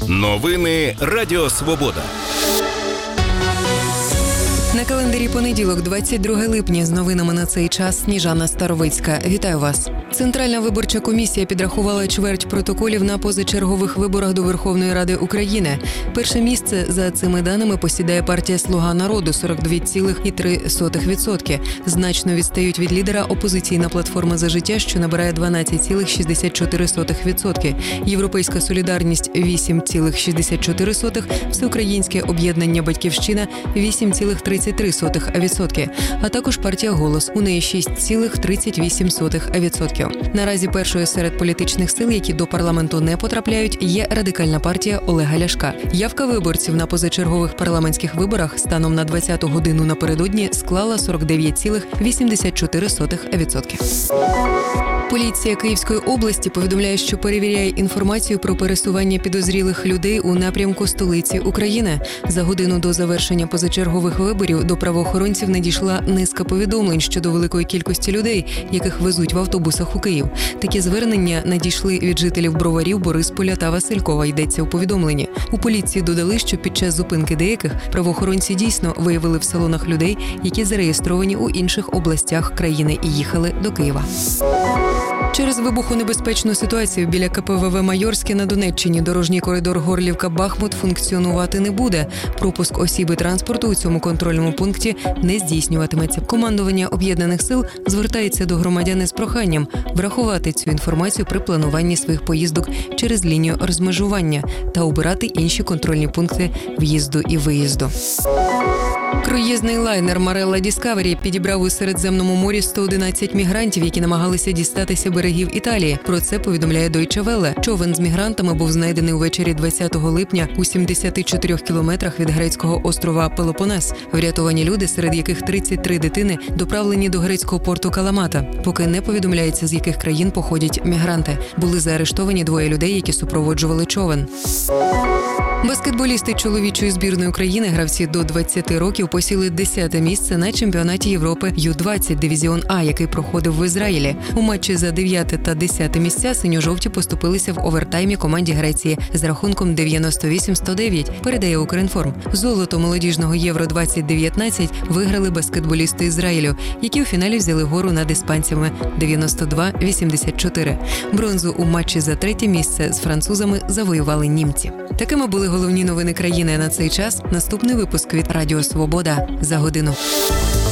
Новини Радіо Свобода. На календарі понеділок, 22 липня. З новинами на цей час Сніжана Старовицька. Вітаю вас. Центральна виборча комісія підрахувала чверть протоколів на позачергових виборах до Верховної Ради України. Перше місце за цими даними посідає партія «Слуга народу» – 42,3%. Значно відстають від лідера опозиційна платформа «За життя», що набирає 12,64%. Європейська солідарність – 8,64%. Всеукраїнське об'єднання «Батьківщина» – 8,33%. А також партія «Голос» – у неї 6,38%. Наразі першою серед політичних сил, які до парламенту не потрапляють, є Радикальна партія Олега Ляшка. Явка виборців на позачергових парламентських виборах станом на 20-ту годину напередодні склала 49,84%. Поліція Київської області повідомляє, що перевіряє інформацію про пересування підозрілих людей у напрямку столиці України. За годину до завершення позачергових виборів до правоохоронців надійшла низка повідомлень щодо великої кількості людей, яких везуть в автобусах у Київ. Такі звернення надійшли від жителів Броварів, Борисполя та Василькова, йдеться у повідомленні. У поліції додали, що під час зупинки деяких правоохоронці дійсно виявили в салонах людей, які зареєстровані у інших областях країни і їхали до Києва. Через вибухонебезпечну ситуацію біля КПВВ «Майорське» на Донеччині дорожній коридор Горлівка-Бахмут функціонувати не буде. Пропуск осіб і транспорту у цьому контрольному пункті не здійснюватиметься. Командування Об'єднаних сил звертається до громадян із проханням врахувати цю інформацію при плануванні своїх поїздок через лінію розмежування та обирати інші контрольні пункти в'їзду і виїзду. Круїзний лайнер «Марелла Діскавері» підібрав у Середземному морі 111 мігрантів, які намагалися дістатися берегів Італії. Про це повідомляє Deutsche Welle. Човен з мігрантами був знайдений увечері 20 липня у 74 кілометрах від грецького острова Пелопонес. Врятовані люди, серед яких 33 дитини, доправлені до грецького порту Каламата. Поки не повідомляється, з яких країн походять мігранти. Були заарештовані двоє людей, які супроводжували човен. Баскетболісти чоловічої збірної України, гравці до 20 років, посіли 10-те місце на чемпіонаті Європи Ю-20 Дивізіон А, який проходив в Ізраїлі. У матчі за 9 та 10 місця синьо-жовті поступилися в овертаймі команді Греції з рахунком 98-109, передає Укрінформ. Золото молодіжного Євро-2019 виграли баскетболісти Ізраїлю, які у фіналі взяли гору над іспанцями 92-84. Бронзу у матчі за 3-те місце з французами завоювали німці. Такими були головні новини країни на цей час. Наступний випуск від Радіо Свобода за годину.